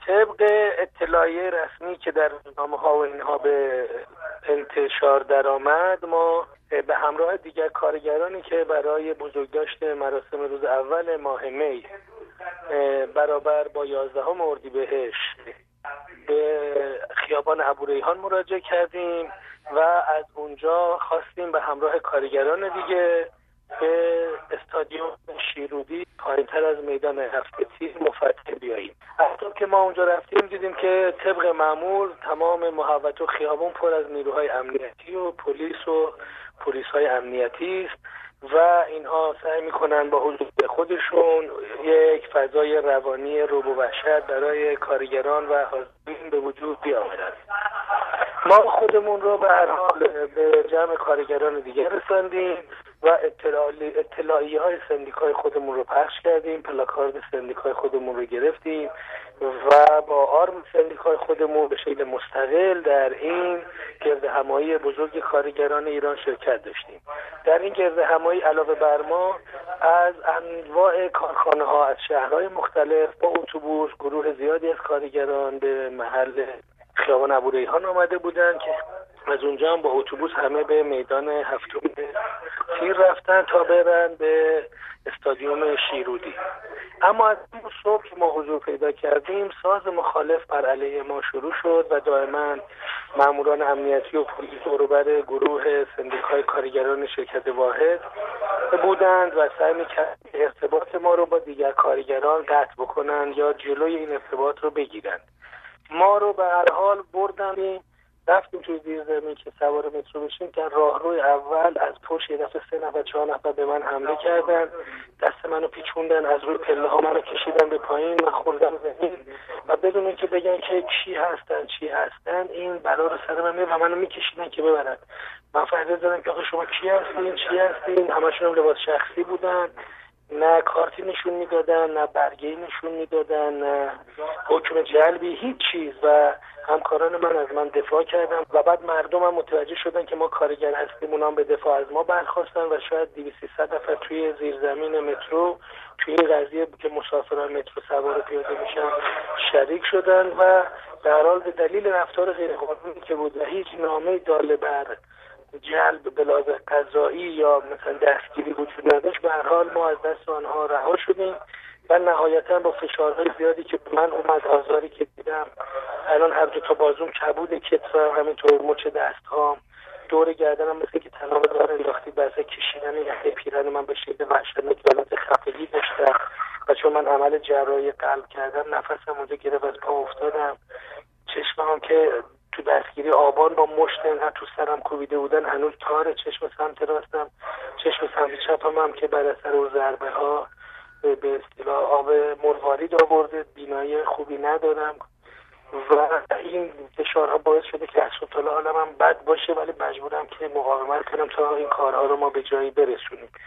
طبق اطلاعیه رسمی که در روزنامه‌ها و اینها به انتشار درآمد، ما به همراه دیگر کارگرانی که برای بزرگداشت مراسم روز اول ماه می برابر با 11 اردیبهشت به خیابان ابوریحان مراجعه کردیم و از اونجا خواستیم به همراه کارگران دیگه به استادیوم شیرودی پایین‌تر از میدان هفت تیر مفتح بیاییم. حتی که ما اونجا رفتیم دیدیم که طبق معمول تمام محوطه و خیابان پر از نیروهای امنیتی و پلیس‌های امنیتی است و اینها سعی میکنن با حضور خودشون یک فضای روانی رعب و وحشت برای کارگران و حاضرین به وجود بیاورند. ما خودمون رو به هر حال به جمع کارگران دیگر رساندیم و اطلاعیه های سندیکای خودمون رو پخش کردیم، پلاکارد سندیکای خودمون رو گرفتیم و با آرم سندیکای خودمون به شکل مستقل در این گردهمایی بزرگ کارگران ایران شرکت داشتیم. در این گردهمایی علاوه بر ما از انواع کارخانه ها از شهرهای مختلف با اتوبوس گروه زیادی از کارگران به محل خیابان ابوریحان آمده بودند که از اونجا هم با اتوبوس همه به میدان هفتم تیر رفتن تا برن به استادیوم شیرودی. اما از اون صبح که ما حضور پیدا کردیم ساز مخالف بر علیه ما شروع شد و دائما ماموران امنیتی و پلیس دوروبر گروه سندیکای کارگران شرکت واحد بودند و سعی می‌کردند ارتباط ما رو با دیگر کارگران قطع بکنند یا جلوی این ارتباط رو بگیرند. ما رو به هر حال بردن، رفتیم توی زیر زمین که سوار مترو بشیم. در راهروی اول از پشت یه دفعه 3 نفر 4 نفر به من حمله کردن، دست منو پیچوندن، از روی پله ها منو کشیدن به پایین، من خوردم زمین و بدون اینکه بگن که چی هستن این بلا رو سر من و منو میکشیدن که ببرن. من فریاد زدم که آخه شما چی هستین؟ همشون هم لباس شخصی بودن، نه کارتی نشون میدادن، نه برگه‌ای نشون میدادن، نه حکم جلبی، هیچ چیز. و همکاران من از من دفاع کردن و بعد مردم هم متوجه شدن که ما کارگر هستیم، اونام به دفاع از ما برخواستن و شاید 200-300 نفر توی زیرزمین مترو توی این قضیه که مسافران مترو سوار پیاده میشن شریک شدن و به هر حال به دلیل رفتار غیرقانونی که بود و هیچ نامه‌ای داله بر جلب به لحاظ قضایی یا مثلا دستگیری وجود نداشت، به هر حال ما از دست آنها رها شدیم و نهایتا با فشارهای زیادی که من اومد، آزاری که دیدم، الان هر دو تا بازوم کبود کتفم، همینطور مچ دستهام، دور گردنم مثل که تناب دار انداختی بسه کشیدن یقه پیرن من به شکل وحشتناک حالت خفگی داشتم و چون من عمل جراحی قلب کردم نفسم اونجا گرفت، از پا افتادم. چشمم که تو دستگیری آبان با مشت اینقدر تو سرم کوبیده بودن هنوز تاره، چشم سمت راستم، چشم سمت چپم هم که بر اثر اون ضربه ها به اصطلاح آب مروارید آورده، بینایی خوبی ندارم و این فشارها باعث شده که اصلا حالم هم بد باشه، ولی مجبورم که مقاومت کنم تا این کارها رو ما به جایی برسونیم.